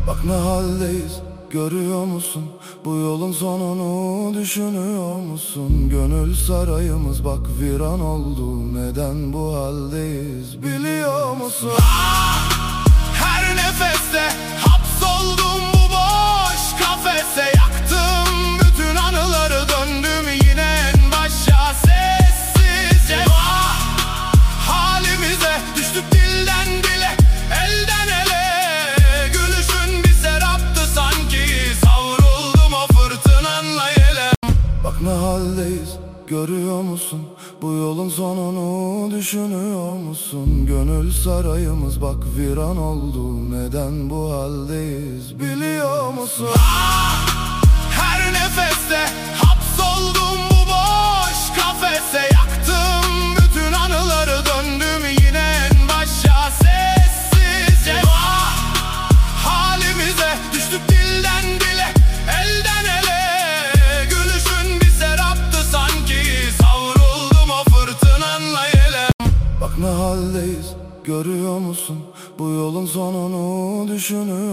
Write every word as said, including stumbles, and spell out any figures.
Bak ne haldeyiz, görüyor musun? Bu yolun sonunu düşünüyor musun? Gönül sarayımız bak viran oldu. Neden bu haldeyiz biliyor musun? Ah! Her nefeste hapsoldum bu boş kafese. Yaktım bütün anıları, döndüm yine en başa sessizce. Ah! Halimize düştük dilden dile, elden ele. Gülüşün bir seraptı sanki, savruldum o fırtınanla yele. Bak ne haldeyiz, görüyor musun? Bu yolun sonunu düşünüyor musun? Gönül sarayımız bak viran oldu. Neden bu haldeyiz biliyor musun? Ah! Her nefeste hapsoldum bu boş kafese. Yaktım bütün anıları, döndüm yine en başa sessizce. Ah! Halimize düştük dilden dile, elden ele. Gülüşün bir seraptı sanki, savruldum o fırtınanla yele. Bak ne haldeyiz, görüyor musun? Bu yolun sonunu düşünüyor